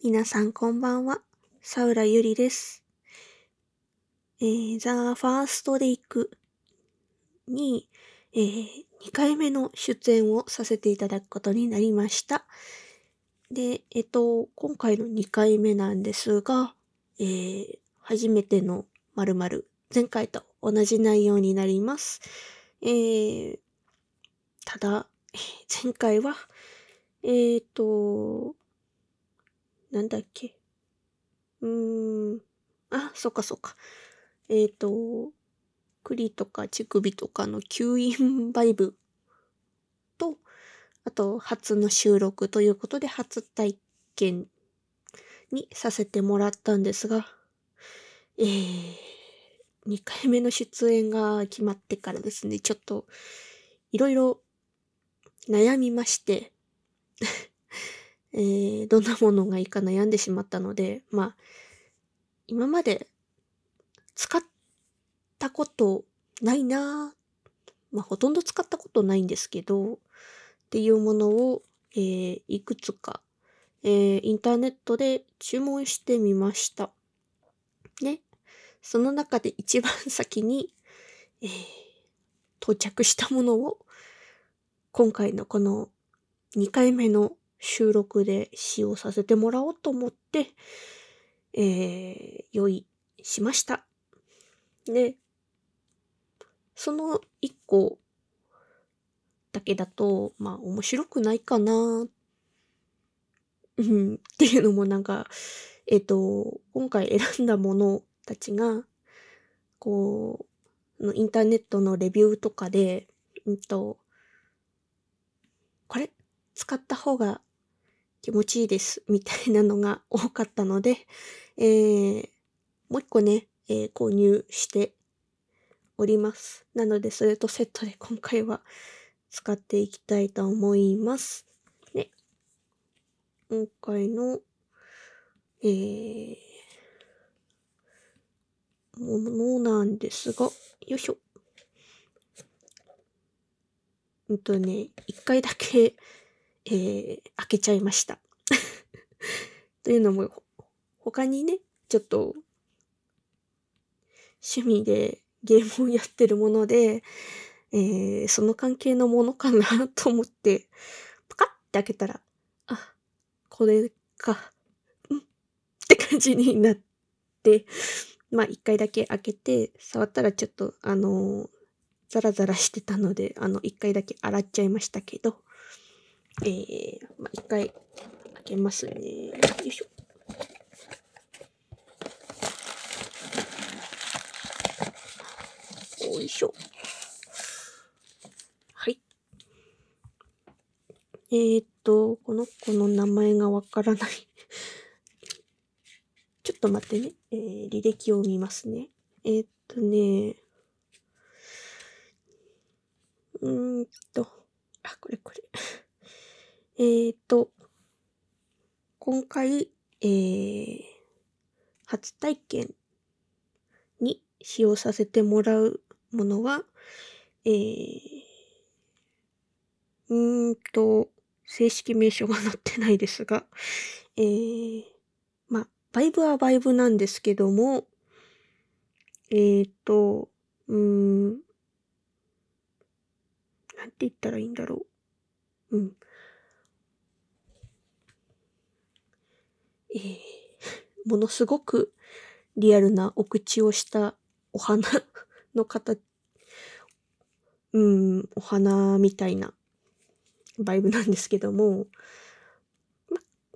皆さんこんばんは。サウラゆりです。ザ・ファーストレイクに、2回目の出演をさせていただくことになりました。で、今回の2回目なんですが、初めての〇〇、前回と同じ内容になります。ただ、前回は、えっと、なんだっけ。そっかそっか。栗とか乳首とかの吸引バイブと、あと初の収録ということで初体験にさせてもらったんですが、2回目の出演が決まってからですね、ちょっといろいろ悩みまして、どんなものがいいか悩んでしまったので、今まで使ったことないなほとんど使ったことないんですけど、っていうものを、いくつか、インターネットで注文してみました。ね。その中で一番先に、えー到着したものを、今回のこの2回目の収録で使用させてもらおうと思って、用意しました。で、その1個だけだと、面白くないかな、っていうのも今回選んだものたちが、こインターネットのレビューとかで、これ使った方が気持ちいいですみたいなのが多かったので、えー、もう一個ね、購入しております。なので、それとセットで今回は使っていきたいと思います。で、今回の、ものなんですが、よいしょ。一回だけ、開けちゃいました。というのも、他にね、ちょっと趣味でゲームをやってるもので、その関係のものかなと思って、パカッて開けたら、あ、これか、って感じになって、一回だけ開けて、触ったらちょっと、ザラザラしてたので、一回だけ洗っちゃいましたけど、一回開けますね。よいしょ。よいしょ。はい。この子の名前がわからない。ちょっと待ってね。履歴を見ますね。ね、これ。今回、初体験に使用させてもらうものは、えー、正式名称が載ってないですが、バイブはバイブなんですけども、なんて言ったらいいんだろう。ものすごくリアルなお口をしたお花のお花みたいなバイブなんですけども、ま、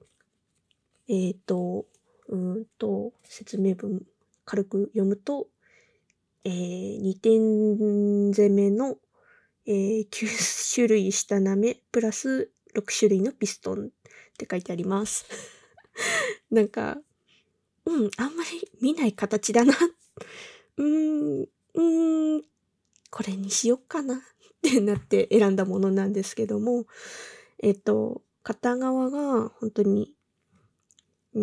説明文軽く読むと、2点攻めの、9種類下なめプラス6種類のピストンって書いてあります。なんか、あんまり見ない形だな。うーん、うーん、これにしよっかなってなって選んだものなんですけども、片側が本当に、うん、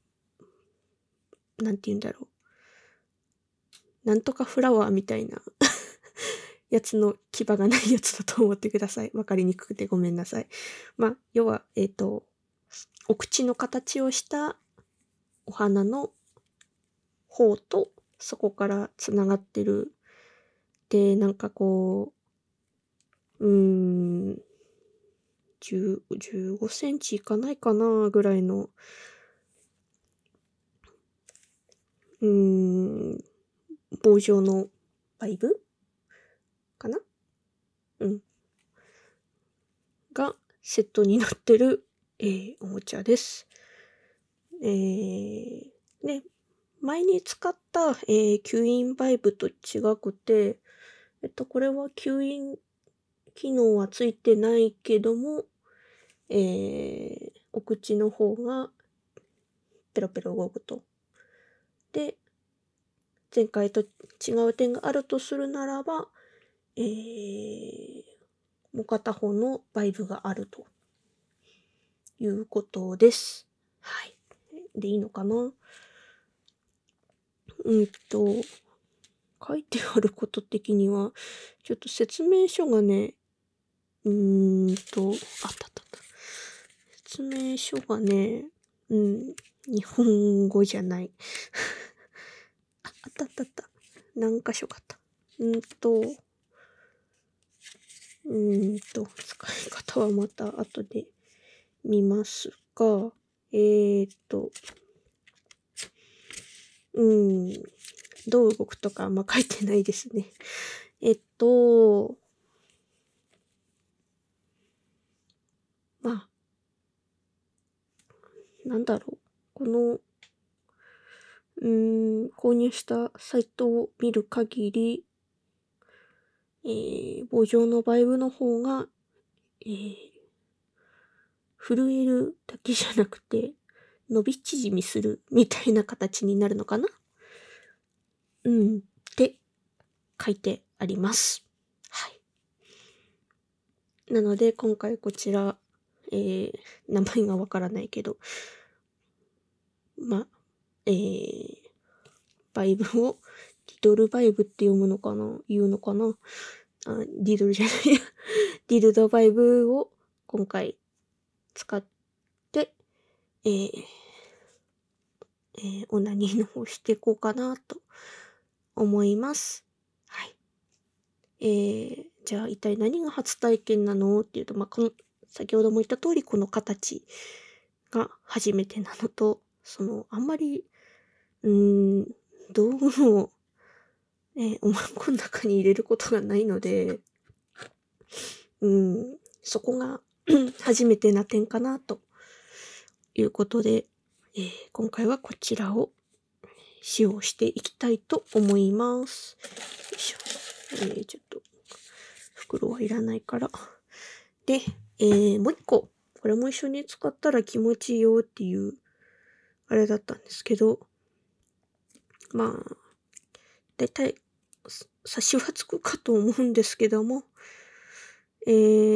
なんて言うんだろう。なんとかフラワーみたいなやつの牙がないやつだと思ってください。わかりにくくてごめんなさい。要は、 お口の形をしたお花の方と、そこからつながってる。で、なんかこう、15センチいかないかなぐらいの、棒状のバイブかながセットになってる、おもちゃです。ね、前に使った、吸引バイブと違くて、これは吸引機能はついてないけども、お口の方がペロペロ動くと。で、前回と違う点があるとするならば、もう片方のバイブがあるということです。はい。で、いいのかな？書いてあること的には、ちょっと説明書がね、あったあった。説明書がね、日本語じゃない。あったあったあった。何箇所かあった。使い方はまた後で見ますが、どう動くとかあんま書いてないですね。まあ、なんだろう。この、購入したサイトを見る限り、棒状のバイブの方が、震えるだけじゃなくて、伸び縮みするみたいな形になるのかな？って書いてあります。はい。なので、今回こちら、名前がわからないけど、バイブを、リドルバイブって読むのかな？言うのかな？リドルじゃないや。ディルドバイブを今回使って、オナニーの方していこうかなと思います。はい。じゃあ一体何が初体験なのっていうと、先ほども言った通りこの形が初めてなのと、あんまり、道具を、おまんこの中に入れることがないので、そこが初めてな点かなということで、今回はこちらを使用していきたいと思います。よいしょ。ちょっと袋はいらないから。で、もう一個、これも一緒に使ったら気持ちいいよっていう、あれだったんですけど、だいたい察しはつくかと思うんですけども、よ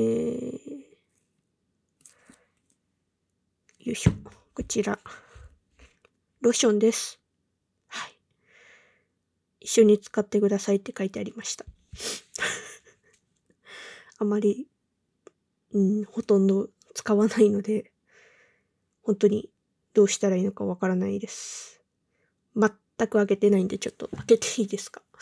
いしょ。こちら、ローションです。はい。一緒に使ってくださいって書いてありました。あまり、ほとんど使わないので、本当にどうしたらいいのかわからないです。全く開けてないんで、ちょっと開けていいですか？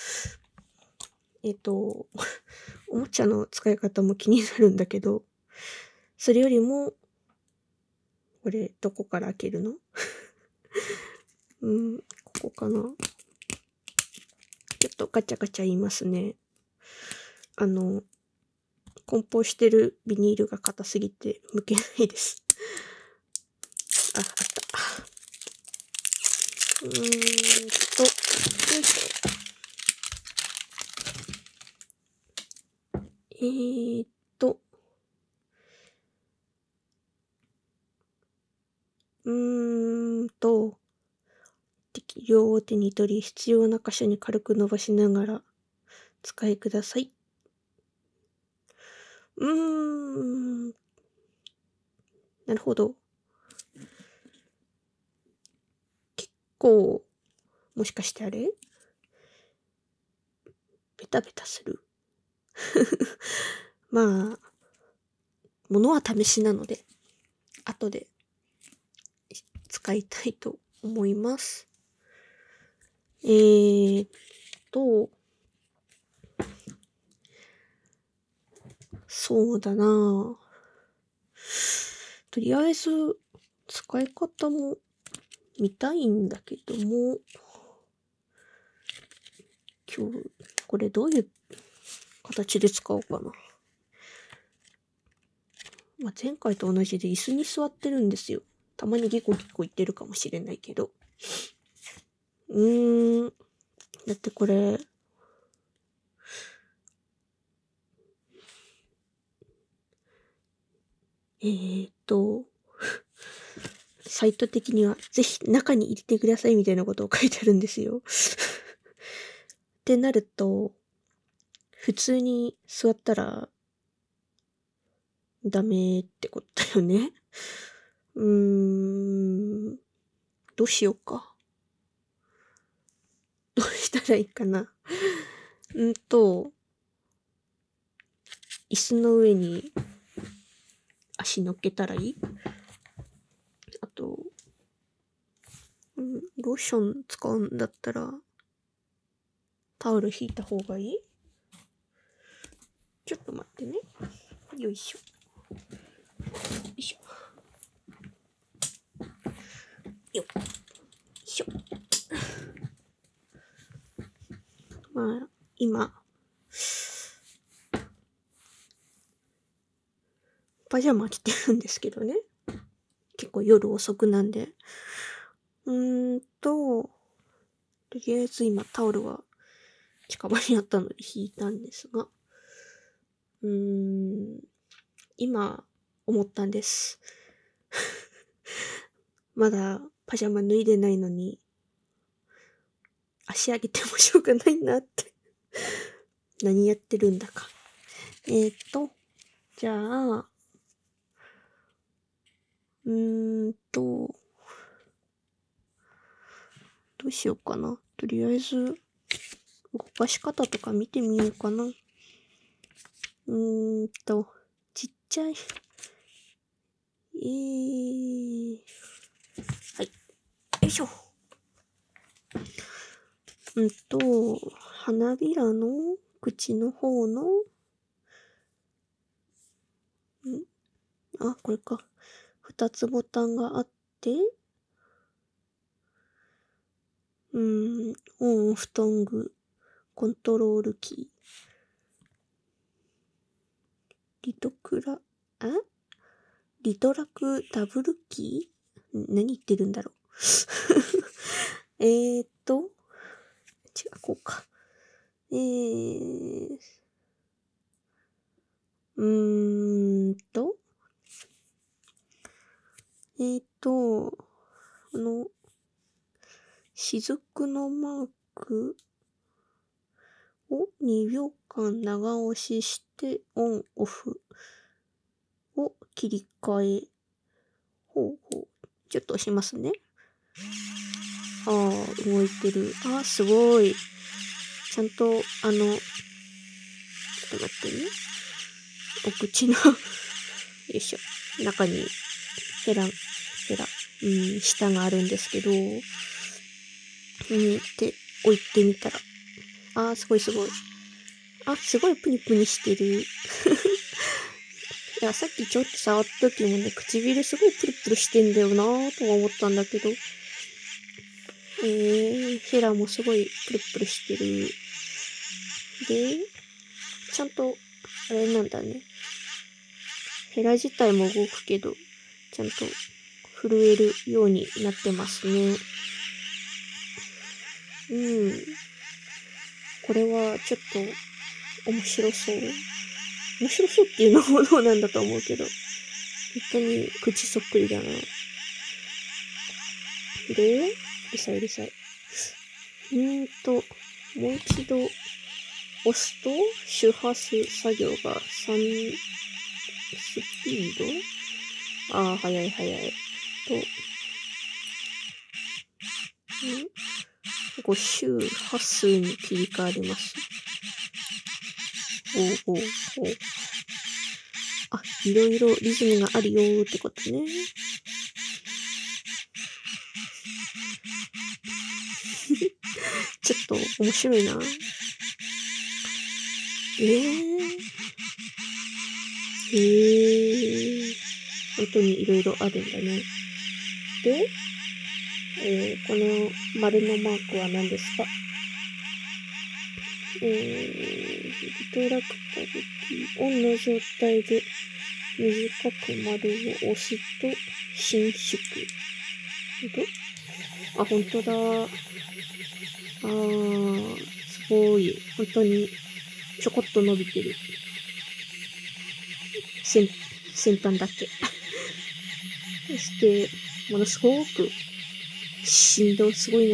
おもちゃの使い方も気になるんだけど、それよりも、これ、どこから開けるの？ここかな？ちょっとガチャガチャ言いますね。梱包してるビニールが硬すぎて剥けないです。あった。よいしょ。適量を手に取り、必要な箇所に軽く伸ばしながら使いください。なるほど。結構、もしかしてあれ？ベタベタする。ものは試しなので、後で使いたいと思います。えーっと、そうだなぁ。とりあえず、使い方も見たいんだけども、今日、これどういう形で使おうかな。まあ、前回と同じで椅子に座ってるんですよ。たまにギコギコ言ってるかもしれないけど。だってこれ、サイト的にはぜひ中に入れてくださいみたいなことを書いてあるんですよ。ってなると、普通に座ったらダメってことだよね。どうしようか。どうしたらいいかな。椅子の上に足乗っけたらいい？あと、ローション使うんだったら、タオル引いた方がいい？ちょっと待ってね。よいしょ。よいしょ。よいしょ。まあ、今、パジャマ着てるんですけどね。結構夜遅くなんで。とりあえず今タオルは近場にあったので引いたんですが、今思ったんです。まだパジャマ脱いでないのに、足上げてもしょうがないなって。何やってるんだか。じゃあ、どうしようかな。とりあえず、動かし方とか見てみようかな。ちっちゃい。はい。よいしょ。花びらの口の方の、これか。二つボタンがあって、オンオフトング、コントロールキー。リトラクダブルキー？何言ってるんだろう。違う、こうか。えーと、雫のマークを2秒間長押ししてオンオフを切り替え。ほうほう。ちょっと押しますね。動いてる。すごい。ちゃんと、ちょっと待ってね。お口のよいしょ。中に、舌があるんですけど、で、置いてみたら。すごいすごい。すごいプニプニしてる。いや、さっきちょっと触った時もね、唇すごいプルプルしてんだよなぁとは思ったんだけど。ヘラもすごいプルプルしてる。で、ちゃんと、あれなんだね。ヘラ自体も動くけど、ちゃんと震えるようになってますね。これはちょっと面白そう。面白そうっていうのもどうなんだと思うけど、本当に口そっくりだな。で、うるさいうるさい。もう一度押すと周波数作業が3スピード？早い早い。5周波数に切り替わります。いろいろリズムがあるよーってことね。 ちょっと面白いな。本当にいろいろあるんだね。で、この丸のマークは何ですか？リトラクタルキーオンの状態で短く丸を押すと伸縮。あ、本当だ。すごい。本当にちょこっと伸びてる。先端だけ。そして、ものすごく振動すごいな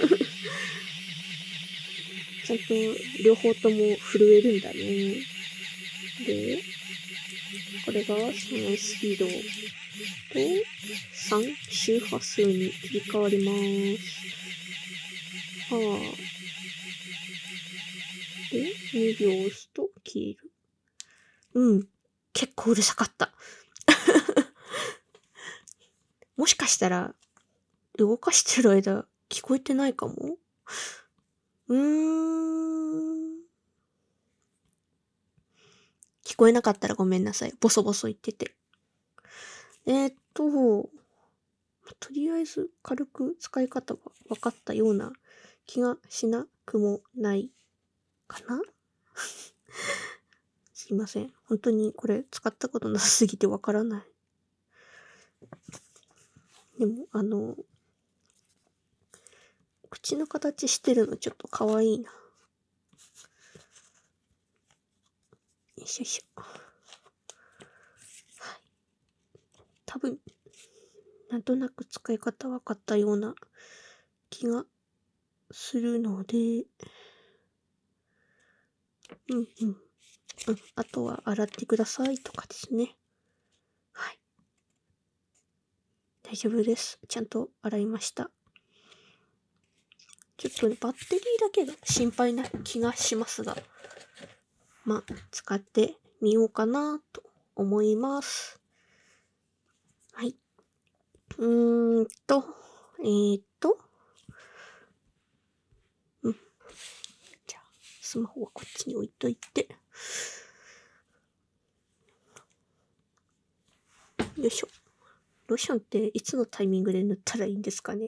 ちゃんと両方とも震えるんだね。で、これがそのスピードと3周波数に切り替わります。で、2秒押すと消える。結構うるさかった。もしかしたら、動かしてる間、聞こえてないかも？聞こえなかったらごめんなさい。ボソボソ言ってて。とりあえず軽く使い方が分かったような気がしなくもないかなすいません。本当にこれ使ったことなさすぎて分からない。でも、口の形してるのちょっと可愛いな。よいしょよいしょ。はい。多分、なんとなく使い方分かったような気がするので、あとは洗ってくださいとかですね。はい。大丈夫です。ちゃんと洗いました。ちょっとね、バッテリーだけが心配な気がしますが、使ってみようかなと思います。はい。じゃあ、スマホはこっちに置いといて。よいしょ。ローションっていつのタイミングで塗ったらいいんですかね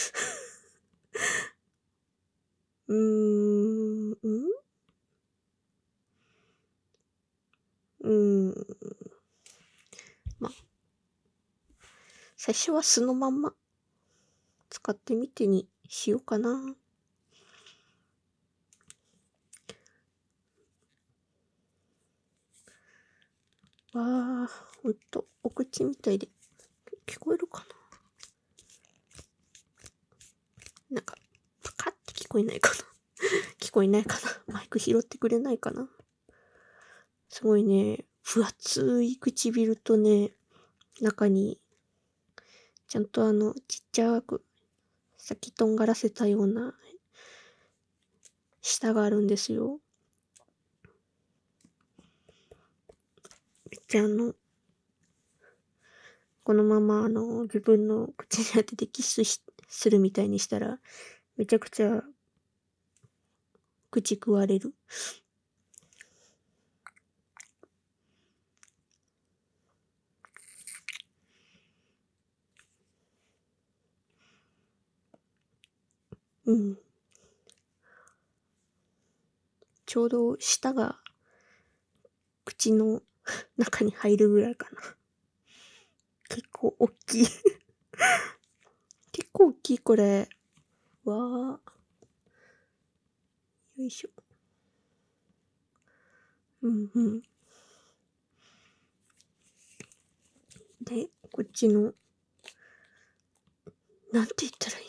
最初は素のまんま使ってみてにしようかな。ほんと、お口みたいで、聞こえるかな？なんか、パカって聞こえないかな聞こえないかなマイク拾ってくれないかな？すごいね、分厚い唇とね、中に、ちゃんとちっちゃく、先とんがらせたような、舌があるんですよ。めっちゃこのまま自分の口に当ててキスするみたいにしたら、めちゃくちゃ口食われる。ちょうど舌が口の中に入るぐらいかな。結構大きい結構大きいこれ。わー。よいしょ。で、こっちの、なんて言ったらいい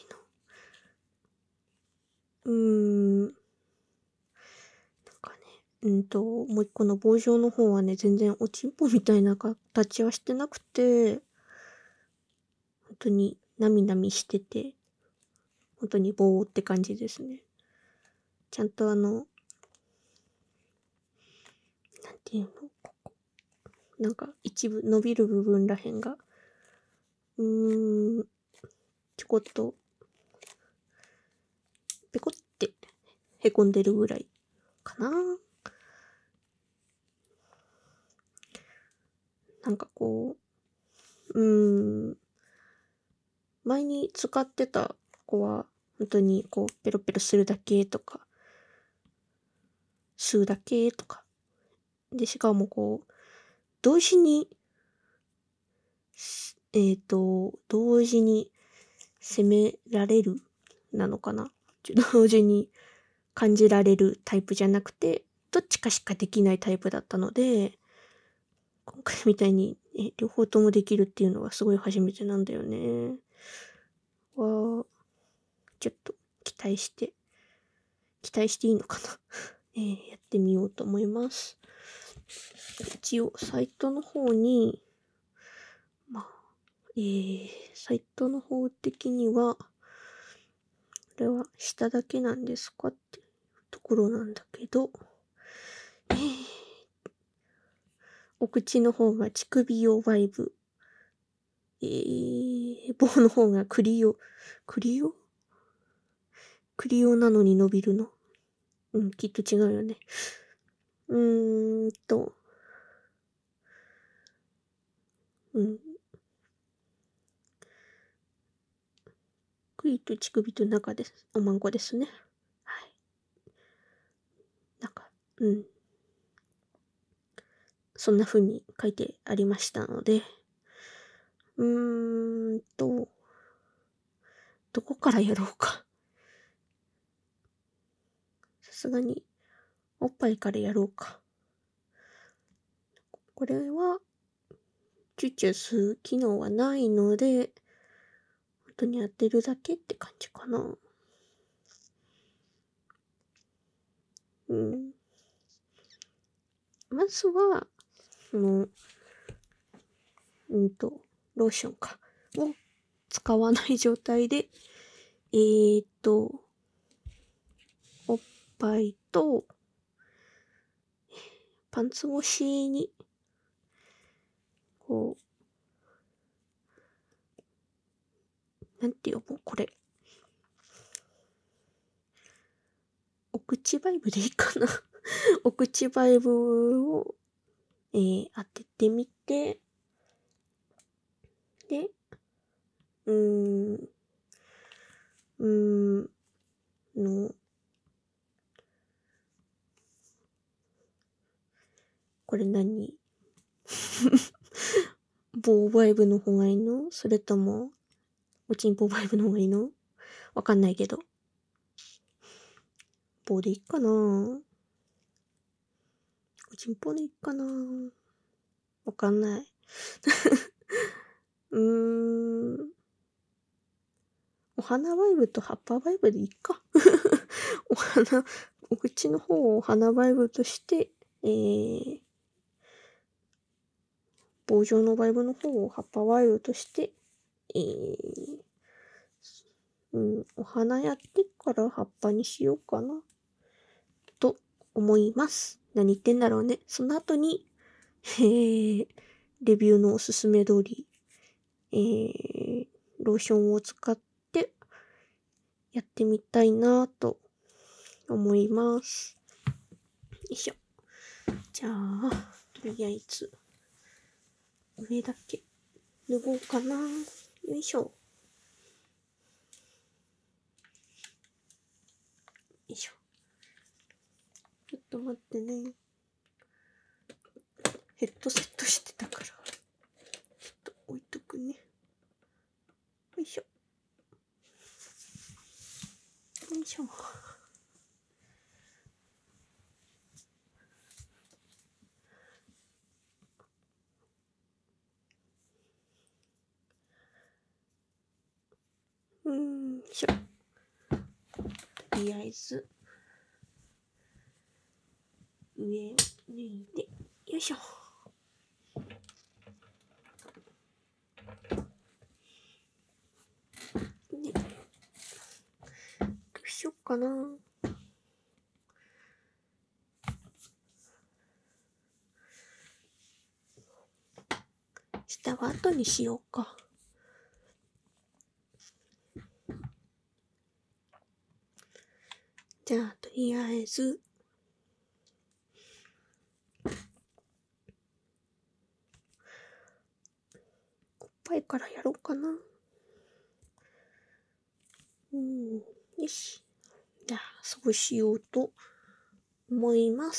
の？なんかね、もう一個の棒状の方はね、全然おちんぽみたいな形はしてなくて、本当になみなみしてて、本当に棒って感じですね。ちゃんとなんていうの？ここ。なんか一部伸びる部分らへんが、ちょこっと、ペコってへこんでるぐらいかな。なんかこう、前に使ってた子は、本当にこう、ペロペロするだけとか、吸うだけとか。で、しかもこう、同時に、同時に責められるなのかな。同時に感じられるタイプじゃなくて、どっちかしかできないタイプだったので、今回みたいに、両方ともできるっていうのはすごい初めてなんだよね。は、ちょっと期待していいのかな。やってみようと思います。一応、サイトの方に、サイトの方的には、これは下だけなんですかっていうところなんだけど、お口の方が乳首用バイブ、棒の方が栗用なのに伸びるの。きっと違うよね。うん、栗と乳首と中です。おまんこですね。はい。なんか、そんな風に書いてありましたので、どこからやろうか。さすがに、おっぱいからやろうか。これは、チューチュー吸う機能はないので、本当に当てるだけって感じかな。まずは、その、ローションを使わない状態で、おっぱいと、パンツ越しに、こう、なんて呼ぼう、これ。お口バイブでいいかな。お口バイブを、当ててみて、で、の、これ何棒バイブの方がいいの？それとも、おちんぽバイブの方がいいの？わかんないけど。棒でいいかな？おちんぽでいいかな？わかんない。お花バイブと葉っぱバイブでいいか。お口の方をお花バイブとして、棒状のバイブの方を葉っぱバイブとして、お花やってから葉っぱにしようかな、と思います。何言ってんだろうね。その後に、レビューのおすすめ通り、ローションを使ってやってみたいなと思います。よいしょ。じゃあ、とりあえず、上だけ脱ごうかな。よいしょ。よいしょ。ちょっと待ってね。ヘッドセットしてたから、ちょっと置いとくね。よいしょ。よいしょ。よいしょ。とりあえず、上を脱いで、よいしょ。で、どうしよっかな。下は後にしようか。じじゃあ、とりあえず、おっぱいからやろうかな。よし。じゃあ、そうしようと思います。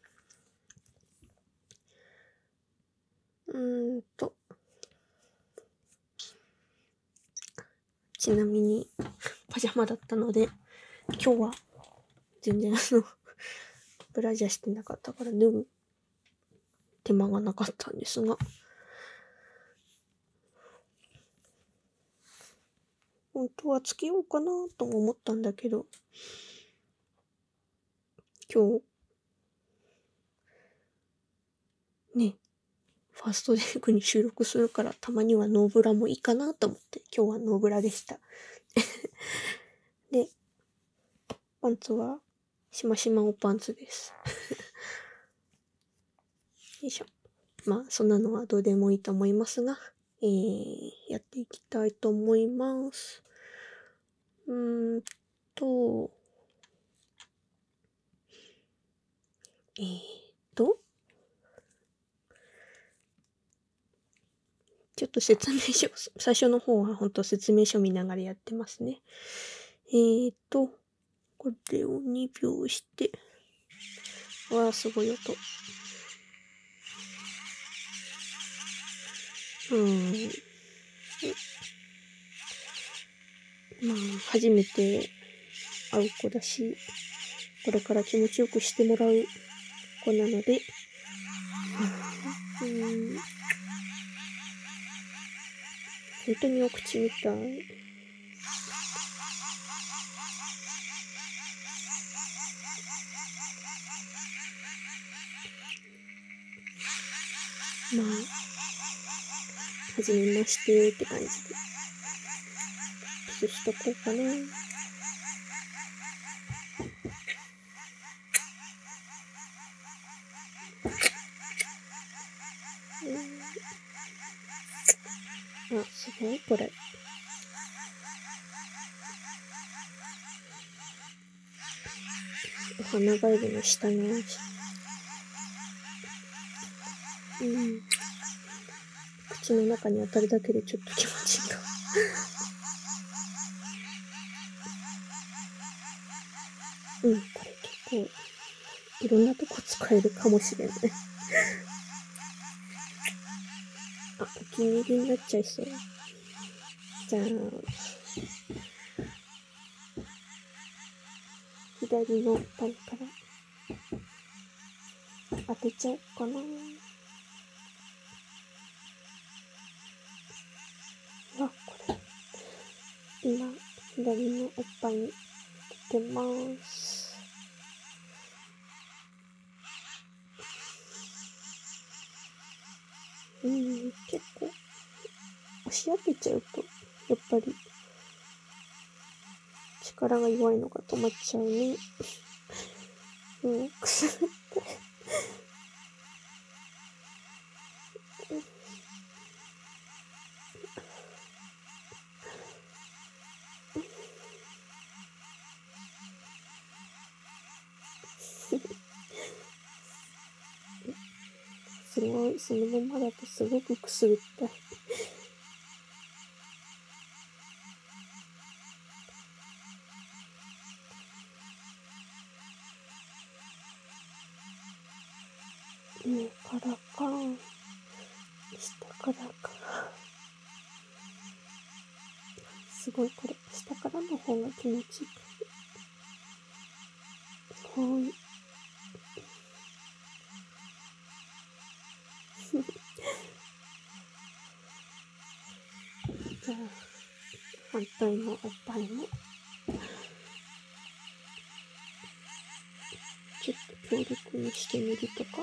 ちなみに、パジャマだったので、今日は全然ブラジャーしてなかったから脱ぐ手間がなかったんですが、本当はつけようかなとも思ったんだけど、今日、ね、ファーストデイクに収録するからたまにはノーブラもいいかなと思って今日はノーブラでした。で、パンツはしましまおパンツです。よいしょ。まあそんなのはどうでもいいと思いますが、やっていきたいと思います。と、えーと、ちょっと説明書、最初の方は本当説明書見ながらやってますね。これを2秒して、わあ、すごい音。まあ、初めて会う子だし、これから気持ちよくしてもらう子なので、本当にお口みたい。まあ、はじめましてって感じで、キスしとこうかな。あ、すごいこれ。お花ガエルの下の口の中に当たるだけでちょっと気持ちいいか。これ結構いろんなとこ使えるかもしれない。あ、お気に入りになっちゃいそう。じゃあ、左のパンから当てちゃおうかな。あ、これ。今、左のおっぱいに当てます。結構、押し当てちゃうと、やっぱり、力が弱いのが止まっちゃうね。くすぐって。すごい、そのままだとすごくくすぐったい。上からか、下からか。すごいこれ、下からの方が気持ちいい。はい。じゃあ、反対のおっぱいも、ちょっと強力にしてみるとか。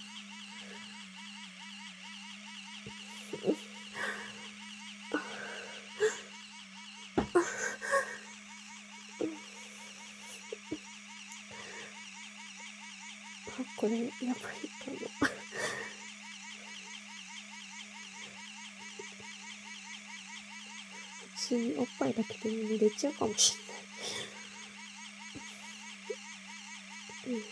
これ、やばいかも。普通におっぱいだけでも濡れちゃうかもしれない。 うん、うん、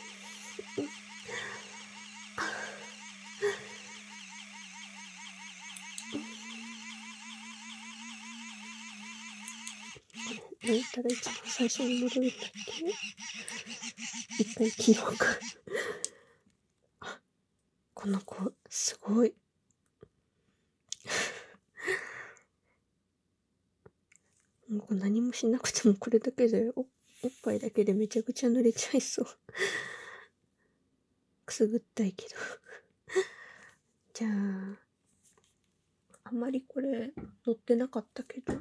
どうやったら一番最初に戻るんだっけ？一回記録。あ、この子、すごい。もう何もしなくてもこれだけでおっぱいだけでめちゃくちゃ濡れちゃいそう。くすぐったいけど。じゃあ、あんまりこれ載ってなかったけど。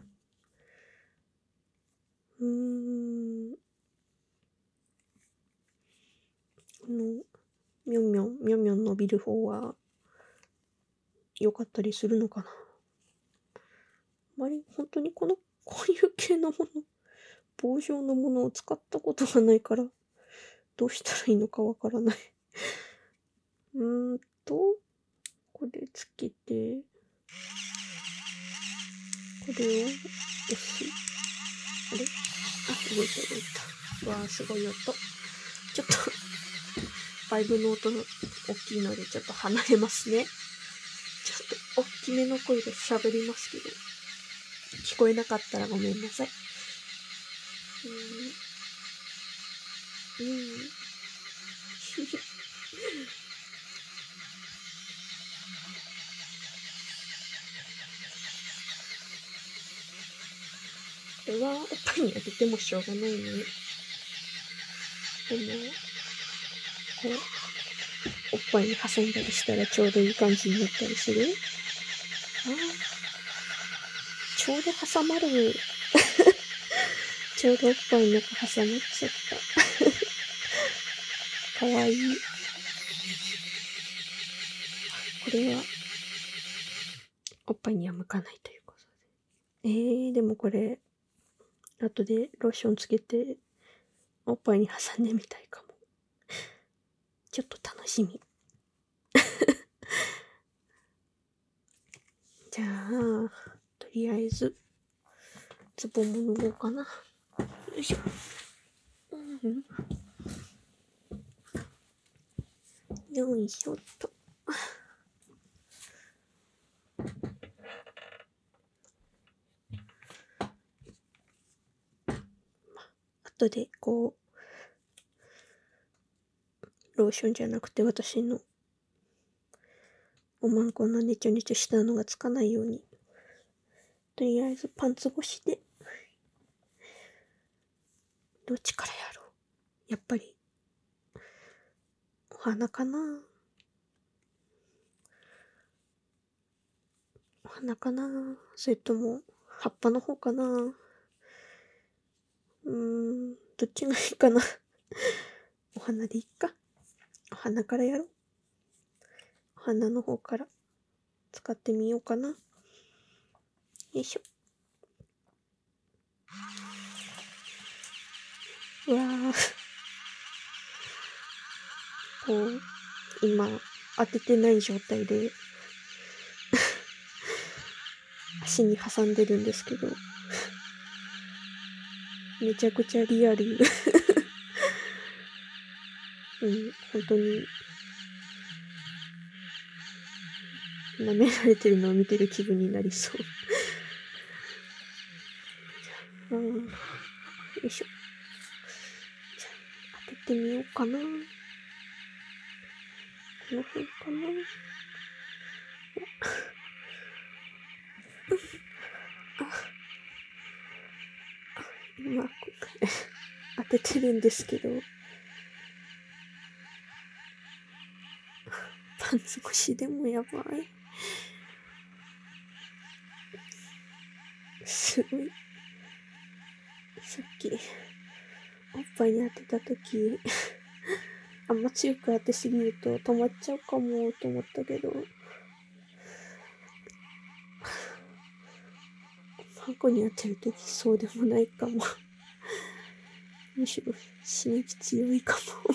この、みょんみょん伸びる方は良かったりするのかな。あまり本当にこういう系のもの、棒状のものを使ったことがないから、どうしたらいいのかわからない。うーんと、これつけて、これを押す。あれ、あ、動いた動いた。わー、すごい音。ちょっとバイブの音大きいのでちょっと離れますね。ちょっと大きめの声で喋りますけど、聞こえなかったらごめんなさい。うん。これはおっぱいに当ててもしょうがないね。でも、こう、おっぱいに挟んだりしたらちょうどいい感じになったりする。ああ、ちょうど挟まる。ちょうどおっぱいの中挟まっちゃった。かわいい。これは、おっぱいには向かないということで。でもこれ、後でローションつけて、おっぱいに挟んでみたいかも。ちょっと楽しみ。じゃあ、とりあえず、ズボンも脱ごうかな。よいしょ。よいしょっと。後で、こう、ローションじゃなくて私のおまんこのネチョネチョしたのがつかないように、とりあえずパンツ越しで、どっちからやろう。やっぱり、お花かな。お花かな。それとも、葉っぱの方かな。どっちがいいかな。お花でいいか。お花からやろう。お花の方から使ってみようかな。よいしょ。うわー。こう、今、当ててない状態で、足に挟んでるんですけど、めちゃくちゃリアル。本当に、舐められてるのを見てる気分になりそう。よいしょ。じゃあ、当ててみようかな。この辺かな。今、当ててるんですけど、パンツ越しでもやばい。すごい。さっき、おっぱいに当てたとき、あんま強く当てすぎると止まっちゃうかもと思ったけど、パンコに当てるときそうでもないかも。むしろ刺激強いかも。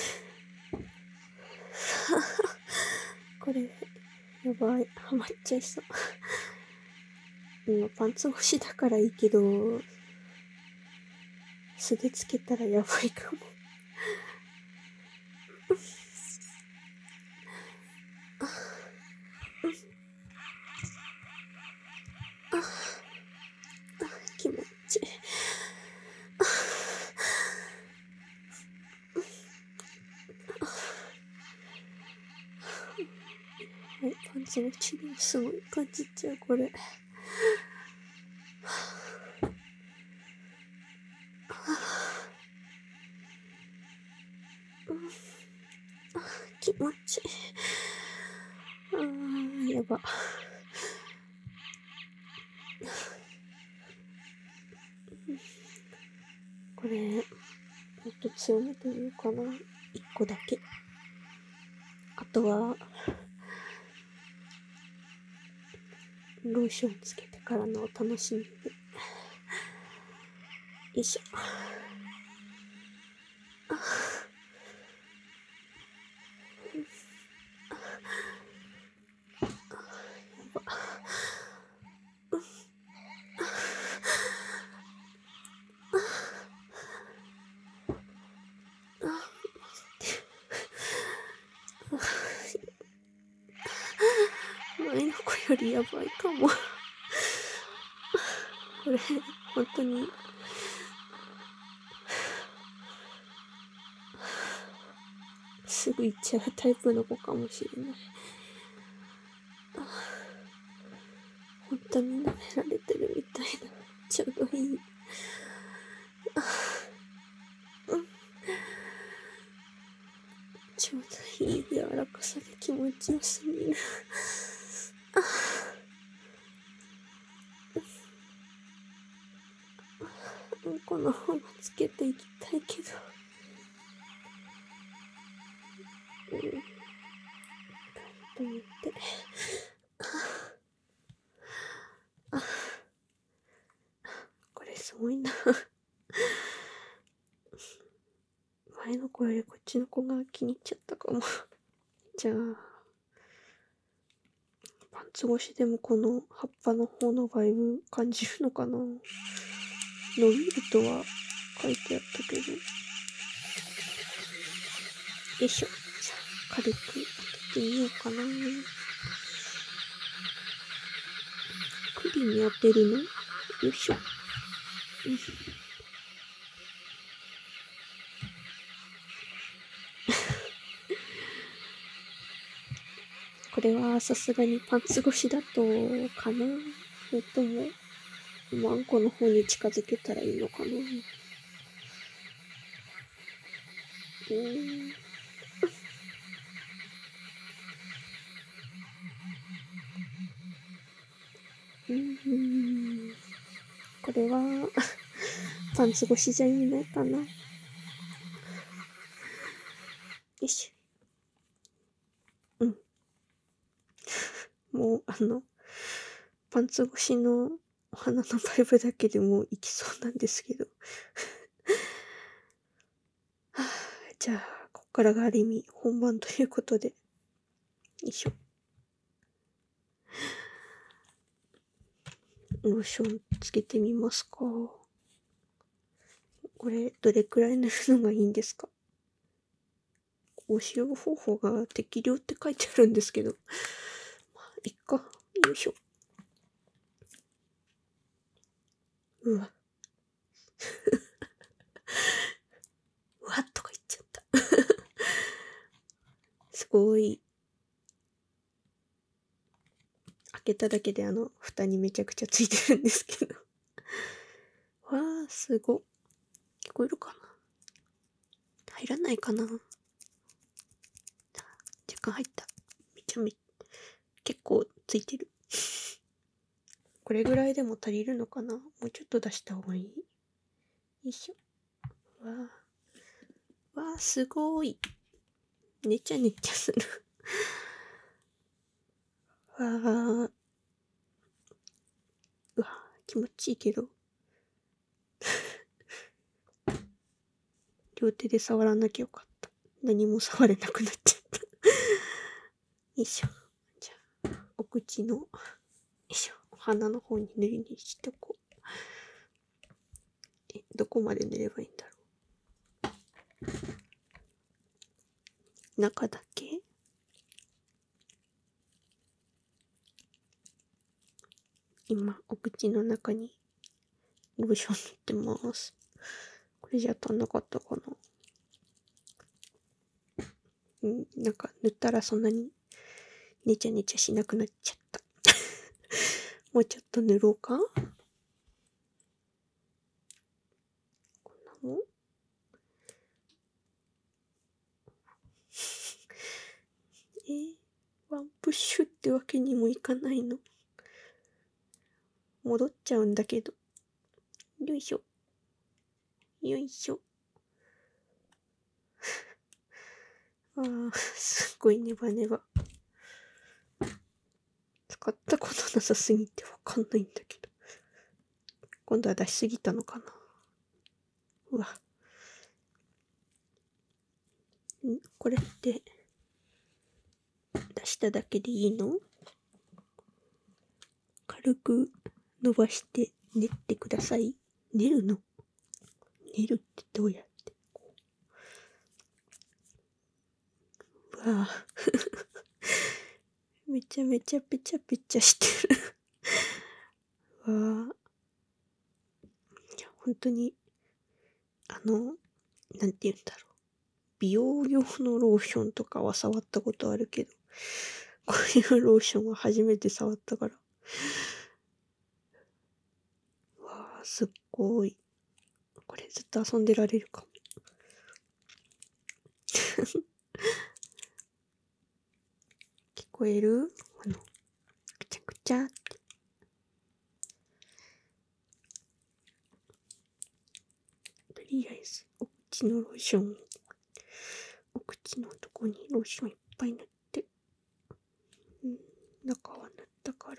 これ、やばい。ハマっちゃいそう。今パンツ越しだからいいけど、素でつけたらやばいかも。 気持ちにもすごい感じちゃう、これ。気持ちいい。やば。これ、もっと強めてみようかな。一個だけ。あとは、ローションつけてからのお楽しみで。よいしょ。前の子よりやばいかも。これ、本当に、すぐ行っちゃうタイプの子かもしれない。本当に舐められてるみたいな。ちょうどいい。ちょうどいい柔らかさで気持ちよすぎる。うんこの方もつけていきたいけど。と思って。これすごいな。前の子よりこっちの子が気に入っちゃったかも。じゃあ、パンツ越しでもこの葉っぱの方のバイブ感じるのかな。伸びるとは書いてあったけど。よいしょ。じゃあ、軽く当ててみようかな。栗に当てるの？よいしょ。これはさすがにパンツ越しだとかな。それとも、あんこの方に近づけたらいいのかな。これはパンツ越しじゃ意味ないかな。よいしょ。もうパンツ越しのお花のバイブだけでもいきそうなんですけど。じゃあ、こっからがある意味本番ということで。よいしょ。ローションつけてみますか。これ、どれくらい塗るのがいいんですか？使用方法が適量って書いてあるんですけど。まあ、いっか。よいしょ。うわ。うわっとか言っちゃった。すごい。開けただけで蓋にめちゃくちゃついてるんですけど。わー、すご。聞こえるかな？入らないかな？若干入った。結構ついてる。これぐらいでも足りるのかな？もうちょっと出した方がいい？よいしょ。わー、すごい。ねちゃねちゃする。わー。うわ、気持ちいいけど。両手で触らなきゃよかった。何も触れなくなっちゃった。よいしょ。じゃあ、お口の、よいしょ。お鼻の方に塗りにしてこう。どこまで塗ればいいんだろう。中だけ？今、お口の中にローション塗ってます。これじゃ足んなかったかな。なんか塗ったらそんなにねちゃねちゃしなくなっちゃった。もうちょっと塗ろうか。こんなもん。ワンプッシュってわけにもいかないの。戻っちゃうんだけど。よいしょ。よいしょ。すっごいネバネバ。使ったことなさすぎてわかんないんだけど。今度は出しすぎたのかな。うわ。これって出しただけでいいの？軽く伸ばして練ってください。練るの？練るってどうやって？うわめちゃめちゃペチャペチャしてる。わあ。いや、本当に、なんて言うんだろう。美容用のローションとかは触ったことあるけど、こういうローションは初めて触ったから。わあ、すっごい。これずっと遊んでられるかも。聞こえる？くちゃくちゃって。とりあえず、お口のローションを、お口のとこにローションいっぱい塗って、中は塗ったから、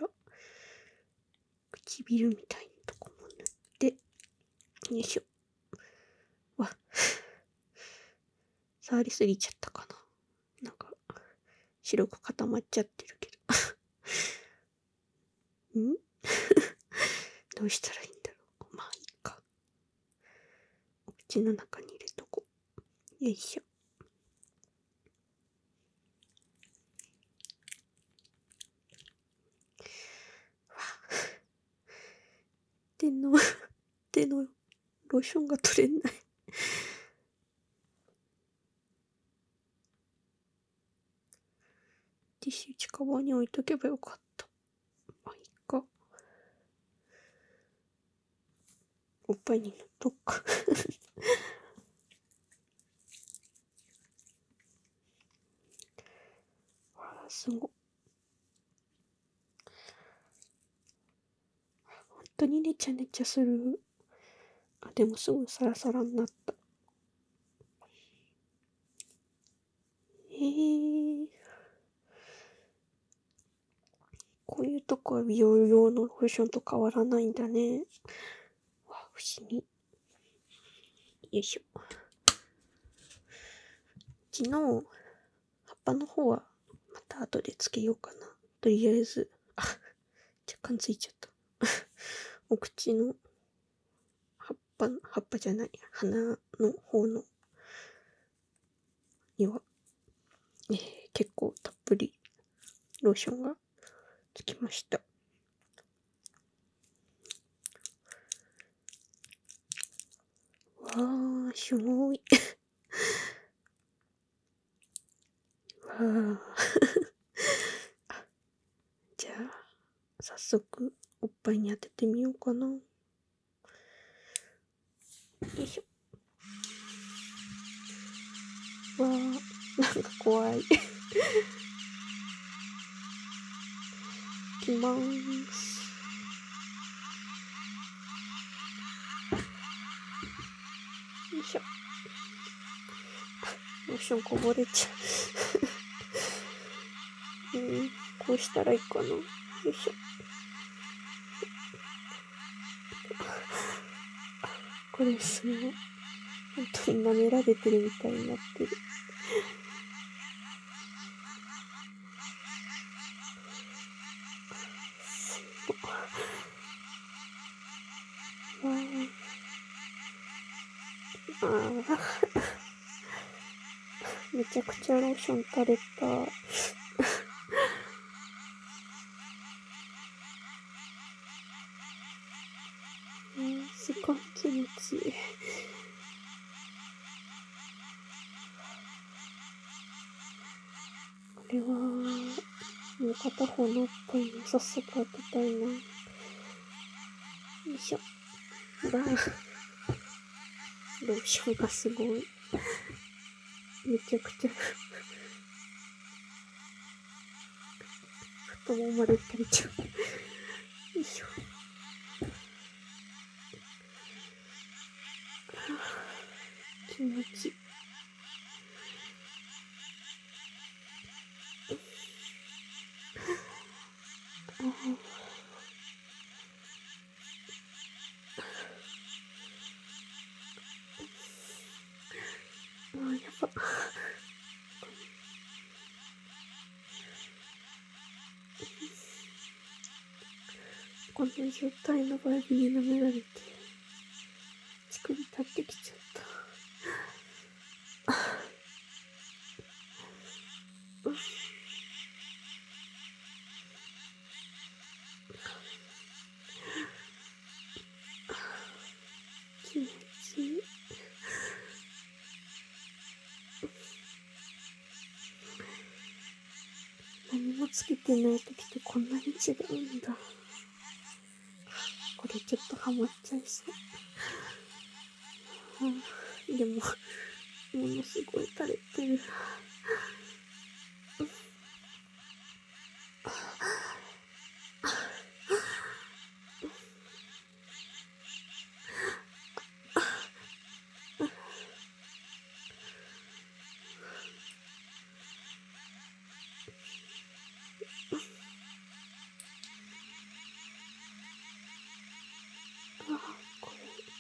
唇みたいなとこも塗って、よいしょ。わ、触りすぎちゃったかな。なんか、白く固まっちゃってるけど。どうしたらいいんだろう。まあいいか。お口の中に入れとこう。よいしょ。手のローションが取れない。ティッシュ近場に置いとけばよかった。まあいいか。おっぱいに塗っとくか。すごい。本当にねちゃねちゃする。でもすぐサラサラになった。こういうとこは美容用のローションと変わらないんだね。不思議。よいしょ。昨日、葉っぱの方はまた後でつけようかな。とりあえず、若干ついちゃった。お口の葉っぱじゃない、花の方のには、結構たっぷりローションがつきました。わー、すごい。わー。じゃあ、早速、おっぱいに当ててみようかな。よいしょ。わー、なんか怖い。いきまーす。よいしょ。ローションこぼれちゃう。こうしたらいいかな。よいしょ。これすごい。本当に舐められてるみたいになってる。めちゃくちゃローション垂れた。すごい気持ちいい。これはも片方のおっぱいも早速当てたいな。よいしょ。ローションがすごい。めちゃくちゃ太ももまで垂れちゃう。よいしょ。気持ちいい。やば。この状態のバイブに舐められて、乳首立ってきちゃった。気持ちいい。何もつけてない時とこんなに違うんだ。これちょっとハマっちゃいそう。でも、ものすごい垂れてる。こ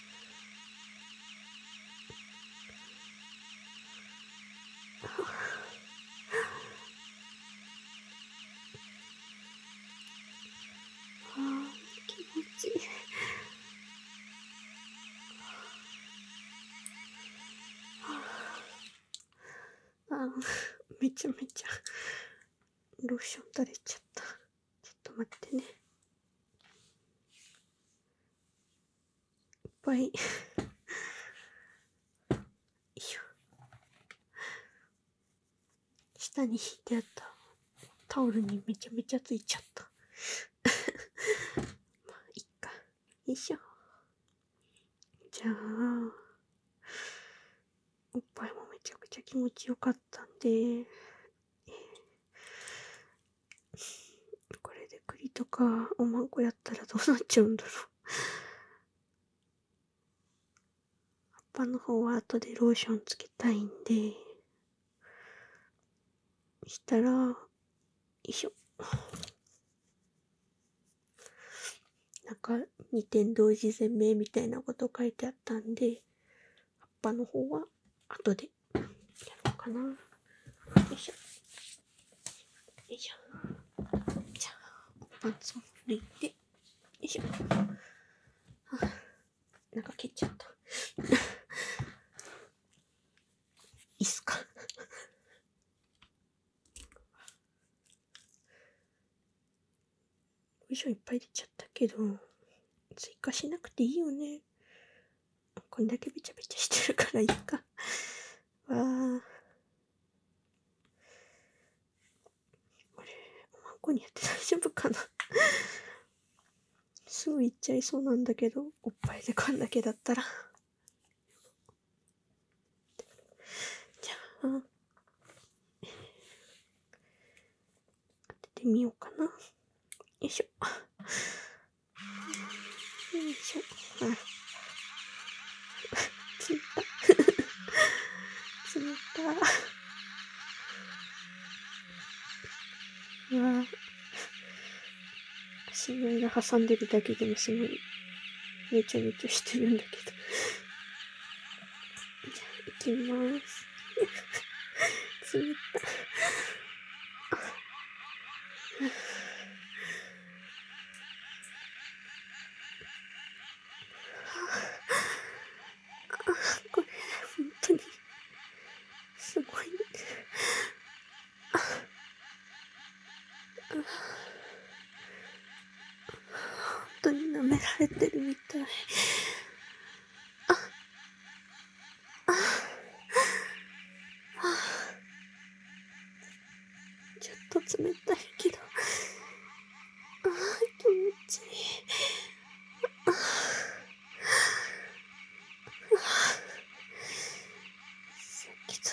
れ気持ちいい。めちゃめちゃローション垂れちゃった。ちょっと待ってね。いっぱい。よいしょ。下に引いてあったタオルにめちゃめちゃついちゃった。まあ、いっか。よいしょ。じゃあ、おっぱいもめちゃくちゃ気持ちよかったんで、これで栗とかおまんこやったらどうなっちゃうんだろう。葉っぱの方は後でローションつけたいんで、したら、よいしょ。なんか2点同時全明みたいなこと書いてあったんで、葉っぱの方は後でやろうかな。よいしょ。よいしょ。じゃあ、パンツを抜いて、よいしょ。なんか蹴っちゃった。いいっすか。よいしょ、いっぱい出ちゃったけど、追加しなくていいよね。こんだけべちゃべちゃしてるからいいか。わー。これ、おまんこにやって大丈夫かな。すぐ行っちゃいそうなんだけど、おっぱいでこんだけだったら。じゃあ、当ててみようかな。よいしょ。よいしょ。ついた。ついた。うわぁ。足の間挟んでるだけでもすごい、めちゃめちゃしてるんだけど。じゃあ、行きます。ついた。これ、本当に、すごい。本当に舐められてるみたい。ちょっと冷たいけど。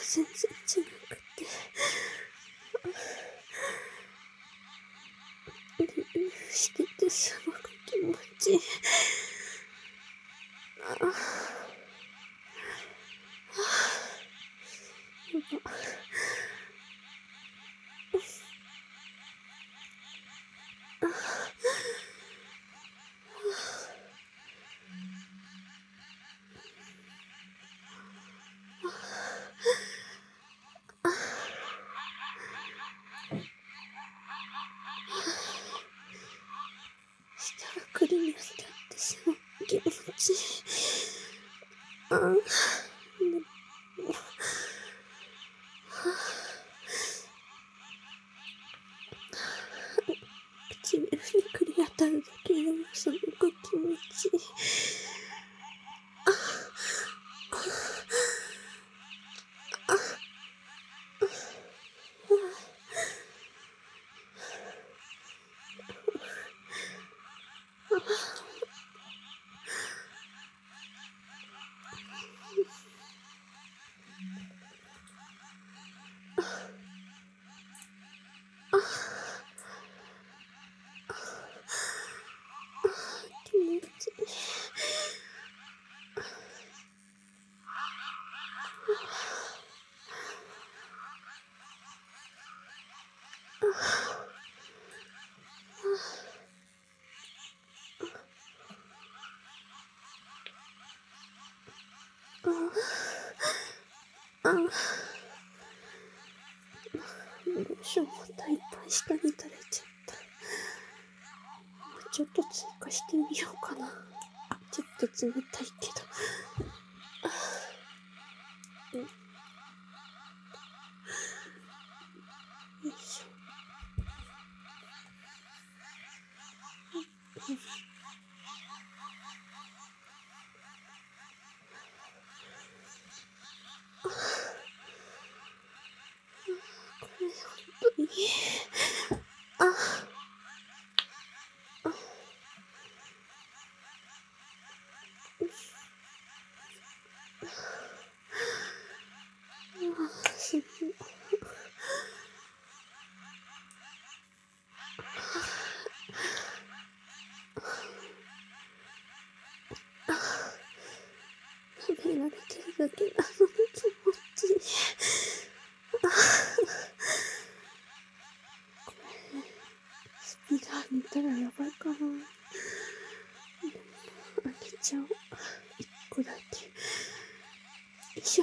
全然違くて、しててすごく気持ちいい。やば。したらクリに当たってすごく気持ちいい。唇に栗当たるだけでもすごく気持ちいい。気持ちいい。ローションまたいっぱい下に垂れちゃった。もうちょっと追加してみようかな。ちょっと冷たいけど。よいしょ。これ本当にすごい。食べられてるだけなのに気持ちいい。これスピード上げたらやばいかな。でもあげちゃおう。一個だけ。よいしょ。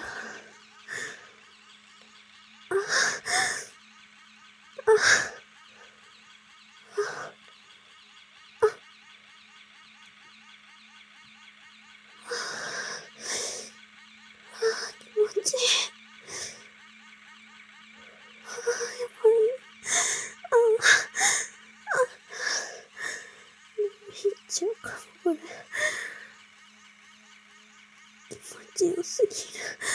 気持ちいい。やばい。いっちゃうかも、これ。気持ちよすぎる。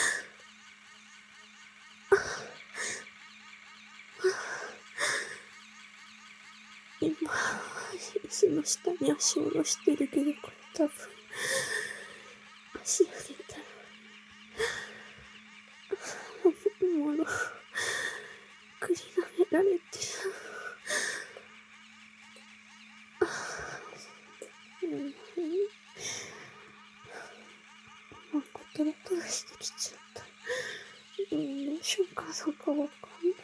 今、椅子の下に足を下ろしてるけど、これ多分、足上げたら、もろ、栗舐められてる。なんかトロトロしてきちゃった。ローションかどうかわかんない。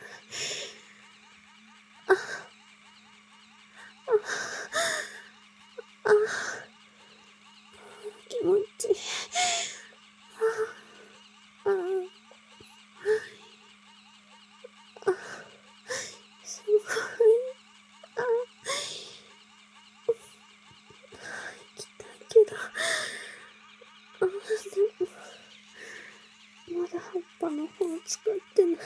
気持ちいい。すごい。行きたいけど。でも、まだ葉っぱの方使ってないから。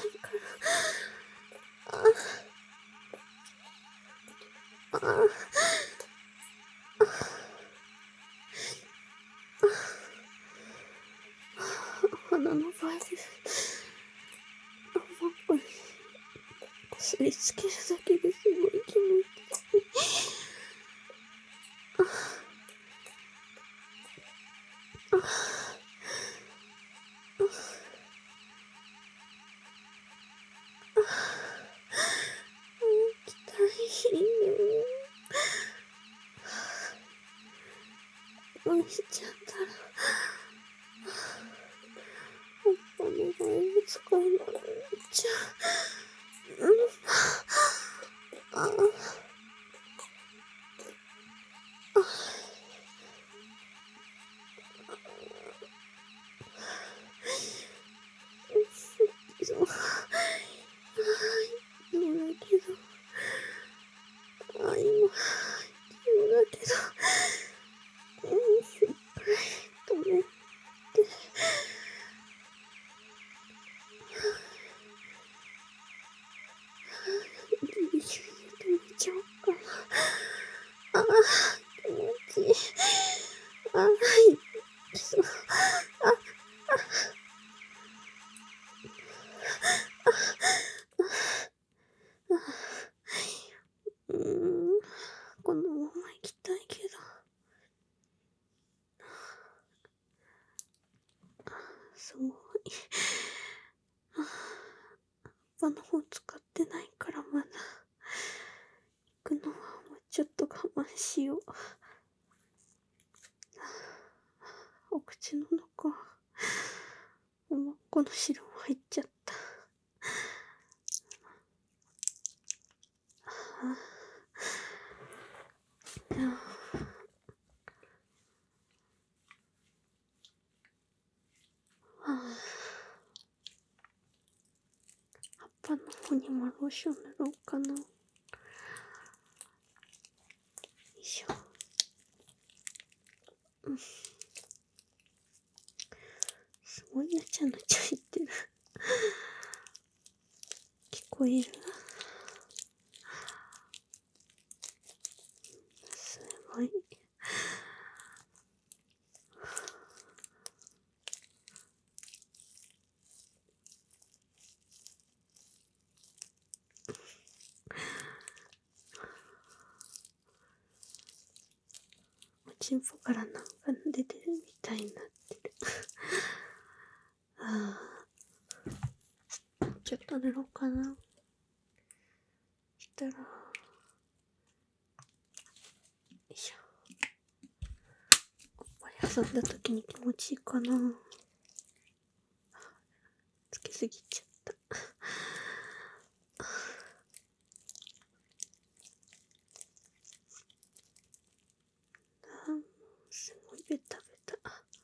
鼻の場合で、葉っぱにこすりつけるだけですごい気持ちいい。 返しちゃったら、葉っぱのバイブ使えなくなっちゃう。ああ、そう。そうだけど、今、そうだけど、止めて、ギリギリで止めちゃおうかな。ああ、気持ちいい。ああ、そう。このまま行きたいけど。すごい。葉の方使ってないからまだ。行くのはもうちょっと我慢しよう。お口の中、おまっこの汁も入っちゃった。葉っぱの方にもローション塗ろうかな。よいしょ。すごいぬちゃぬちゃいってる。聞こえる？すごい。おちんぽからなんか出てるみたいになってる。ちょっと塗ろうかな。したら、よいしょ。おっぱい挟んだ時に気持ちいいかな。つけすぎちゃった。すごいベタベタ。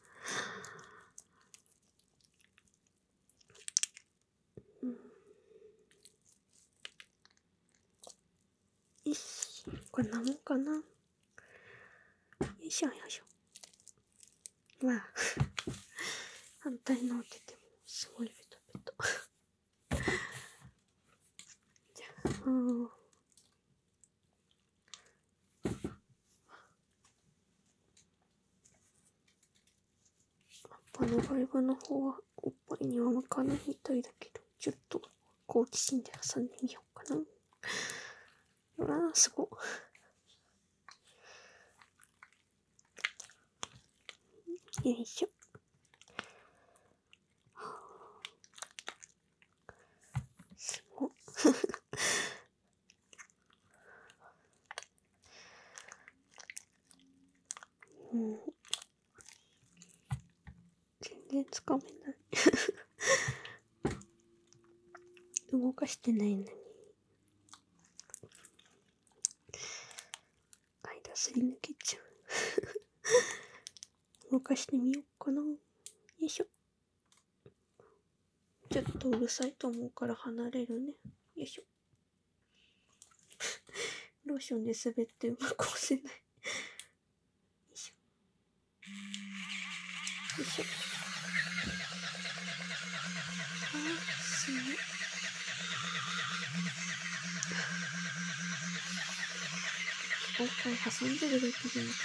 よし、こんなもんかな。よいしょよいしょ。まあ、反対の手でもすごいベタベタ。じゃあ、葉っぱのバイブの方はおっぱいには向かないみたいだけど、ちょっと好奇心で挟んでみようかな。うわー、すごっ。よいしょ。すごっ。全然つかめない。動かしてないのに。間すり抜けちゃう。動かしてみようかな。よいしょ。ちょっとうるさいと思うから離れるね。よいしょ。ローションで滑ってうまく押せない。よいしょ。よいしょ。すごい。おっぱい挟んでるだけでも気持ちいい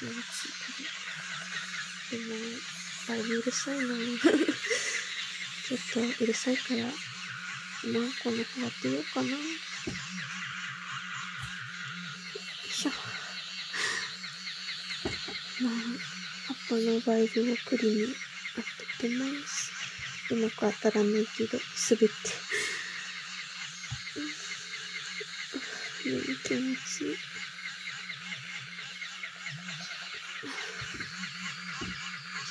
けど。でも、だいぶうるさいな。ちょっとうるさいから、マンコの方当てようかな。よいしょ。まあ、葉っぱのバイブをクリに当ててます。うまく当たらないけど、滑って。気持ちいい。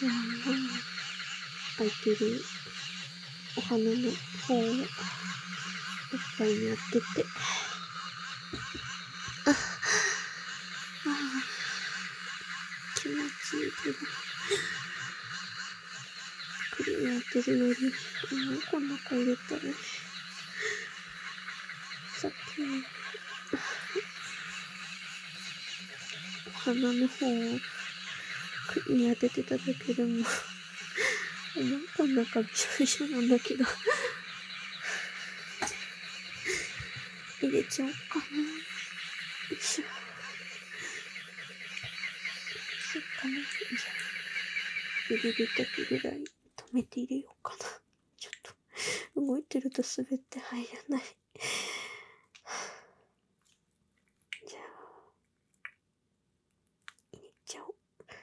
じゃあ、空いてるお花の方をいっぱいに当てて、気持ちいいけど、クリーム当てるより、こんな子入れたら、さっきのお花の方をクリーム当ててただけでも、こんなかびしょびしょなんだけど、入れちゃおうかな。よいしょ。そうかな。じゃあ、入れるときぐらい止めて入れようかな。ちょっと、動いてると滑って入らない。じゃあ、入れちゃお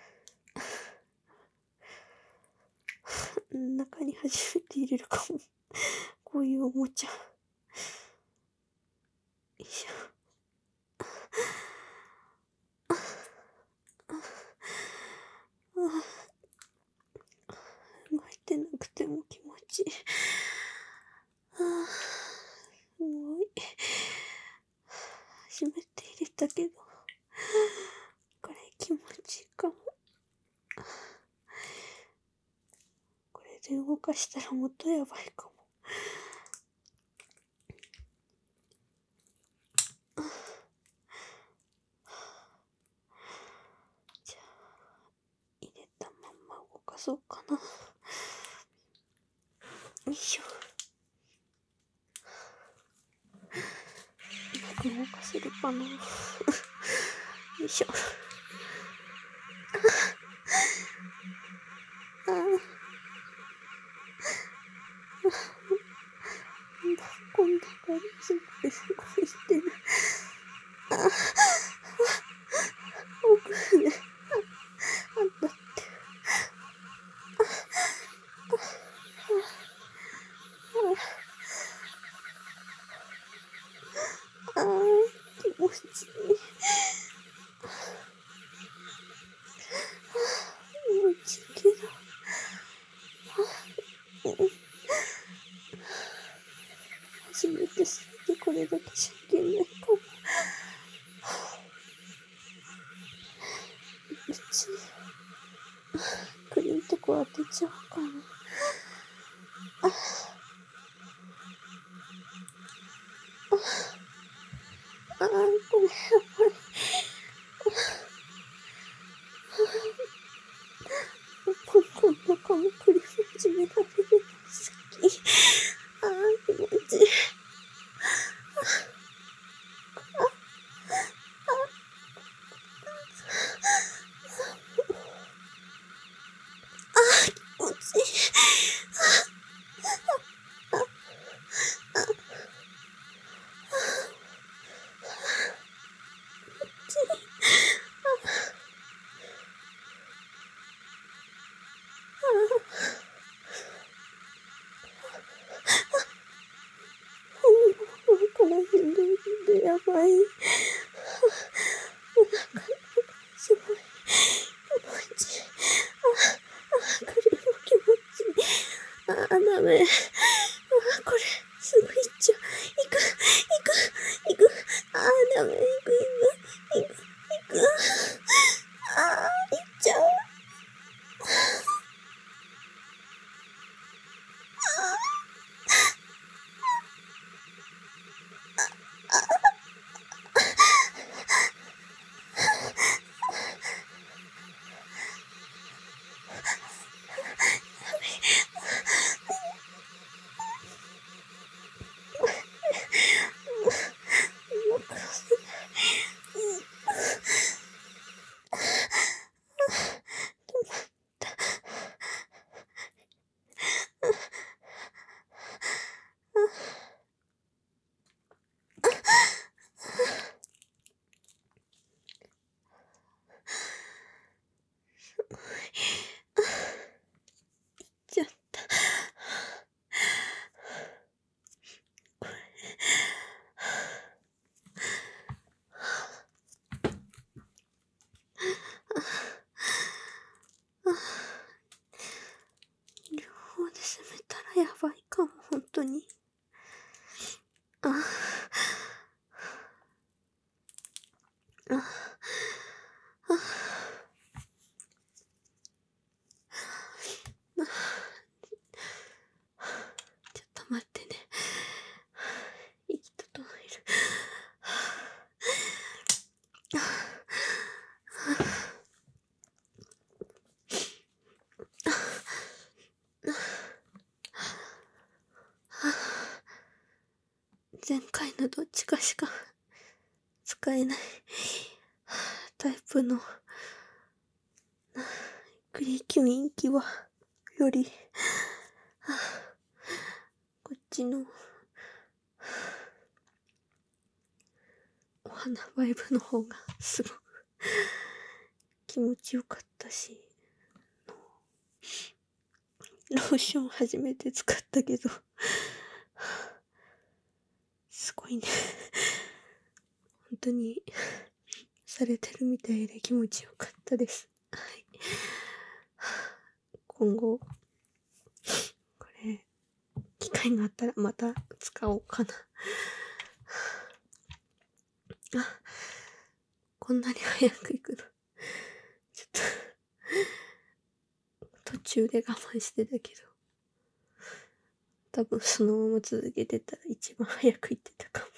う。中に初めて入れるかも。こういうおもちゃ。よいしょ。動いてなくても気持ちいい。すごい。初めて入れたけど、これ気持ちいいかも。これで動かしたらもっとやばいかも。じゃあ、入れたまんま動かそうかな。よいしょ。うまく動かせるかな。よいしょ。こんな感じですごいしてる。奥ね。あんだって。気持ちいい。気持ちいいけど。初めてすぎてこれだけ真剣ないかも。うち、クリンとこ当てちゃおうかな。これやばい。こんなかもクリ始められるの好き。気持ちいい。気持ちいい。この辺でやばい。すごい。気持ちいい。クリーム気持ちいい。ダメ。これ、すぐ行っちゃう。行く。ダメ。行く。行っちゃう。 やばいかも、本当に。あ、あ、あ、ちょっと待ってね。息整える。前回のどっちかしか使えないタイプのグリキュイン機はよりこっちのお花バイブの方がすごく気持ちよかったし、ローション初めて使ったけどすごいね本当にされてるみたいで気持ちよかったです。はい。今後これ機会があったらまた使おうかな。あ、こんなに早く行くのちょっと途中で我慢してたけど、多分そのまま続けてたら一番早く行ってたかも。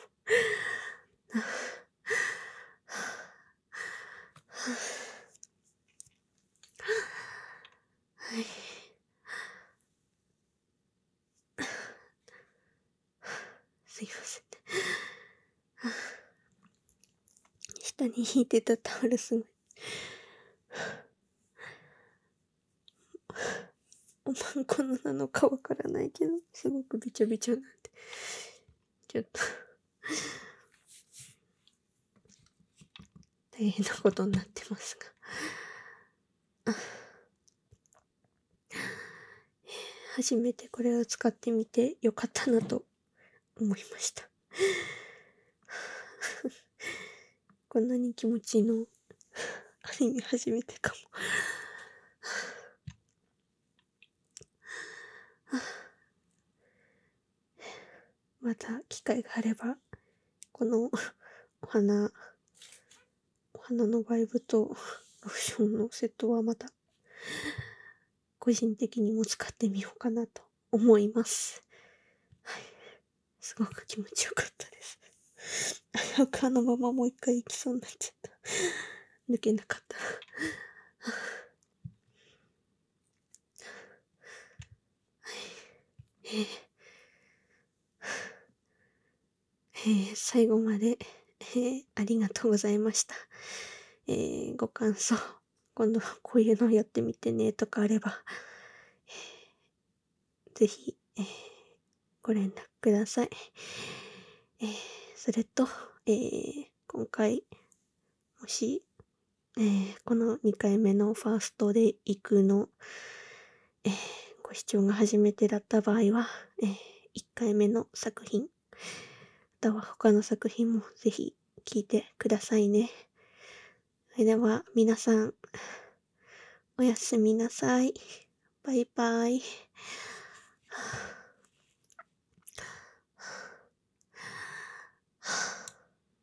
はい。すいません。下に引いてたタオルすごい。おまんこのなのかわからないけど、すごくびちょびちょなんで。ちょっと大変なことになってますが。初めてこれを使ってみてよかったなと思いました。こんなに気持ちいいの、ある意味初めてかも。また機会があれば、このお花のバイブとローションのセットはまた個人的にも使ってみようかなと思います。はい。すごく気持ちよかったです。早くあのままもう一回行きそうになっちゃった。抜けなかった。最後まで、ありがとうございました。ご感想、今度こういうのやってみてねとかあれば、ぜひ、ご連絡ください。それと、今回、もし、この2回目のファーストで行くの、ご視聴が初めてだった場合は、1回目の作品、または他の作品もぜひ聞いてくださいね。それでは皆さん、おやすみなさい。バイバイ。